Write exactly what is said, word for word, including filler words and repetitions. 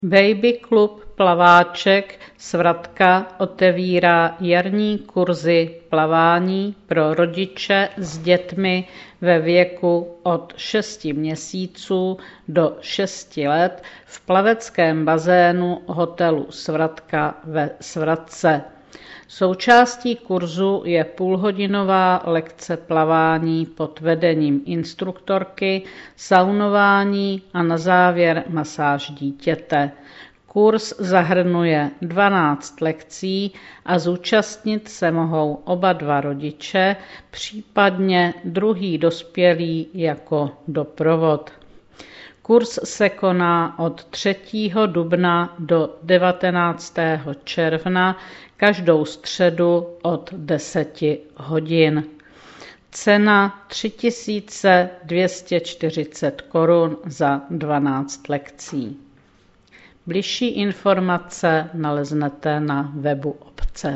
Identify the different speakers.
Speaker 1: Baby Klub Plaváček Svratka otevírá jarní kurzy plavání pro rodiče s dětmi ve věku od šesti měsíců do šesti let v plaveckém bazénu hotelu Svratka ve Svratce. Součástí kurzu je půlhodinová lekce plavání pod vedením instruktorky, saunování a na závěr masáž dítěte. Kurz zahrnuje dvanáct lekcí a zúčastnit se mohou oba dva rodiče, případně druhý dospělý jako doprovod. Kurz se koná od třetího dubna do devatenáctého června každou středu od deseti hodin. Cena tři tisíce dvě stě čtyřicet korun za dvanáct lekcí. Bližší informace naleznete na webu obce.